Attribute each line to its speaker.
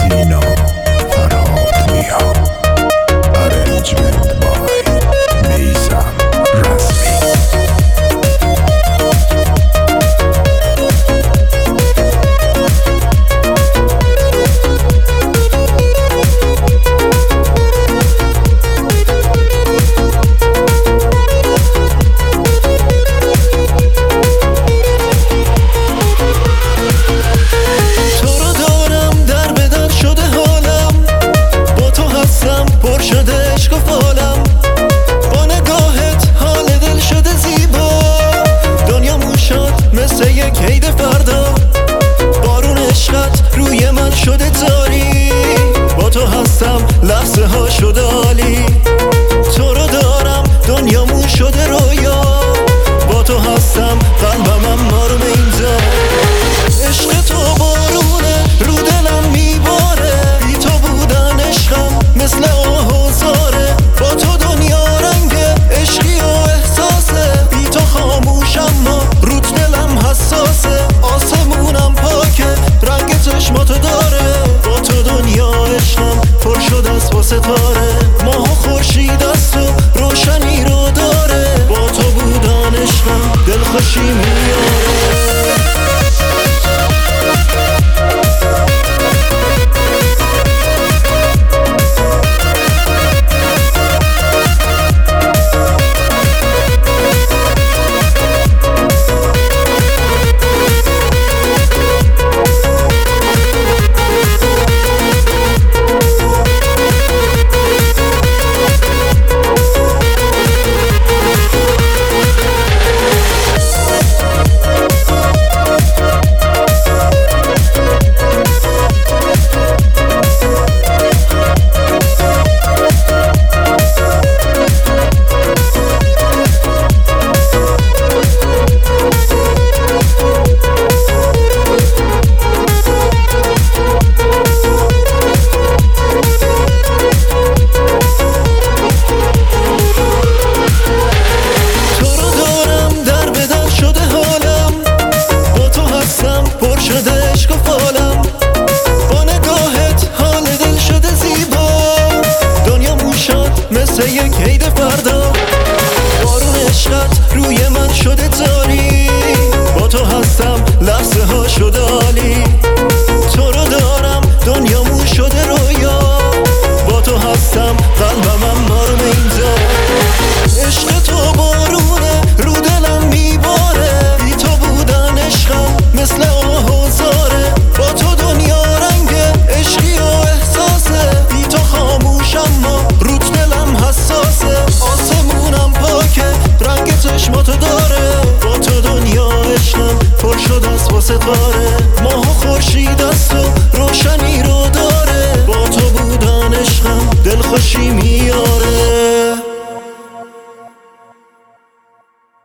Speaker 1: اینا فراد میام. Arrangement by میثم رسمی.
Speaker 2: پر شده عشق و فالم، با نگاهت حال دل شده زیبا. دنیامون شد مثل یک عید فردا، بارون عشقت روی من شده تاری. با تو هستم لحظه ها شده عالی، تو رو دارم دنیامون شده رویا. با تو هستم قلبم اما رو اینجا. عشق تو بارونه رو دلم میباره، بی تو بودن عشقم مثل آهوزاره. با تو دنیا رنگ عشقی و احساسه، بی تو خاموش اما روت دلم حساسه. آسمونم پاکه رنگ چشماتو داره، با تو دنیا عشقم پر شده است با ستاره. ماه و خورشید است و روشنی رو داره، با تو بودن عشقم دلخوشی میاره. با نگاهت حال دل شده زیبا. دنیامون شد مثل یک عید فردا، بارون عشقت روی من شده تاری. با تو هستم لحظه ها شده عالی، تو رو دارم دنیامون شده رویا. با تو هستم قلبم اما رو اینجا. عشق تو بارونه رو دلم میباره، بی تو بودن عشقم مثل آهوزاره. با تو دنیا رنگ عشقی و احساسه، بی تو خاموش اما روت دلم حساسه. آسمونم پاکه رنگ چشماتو داره، با تو دنیا عشقم پر شده است با ستاره.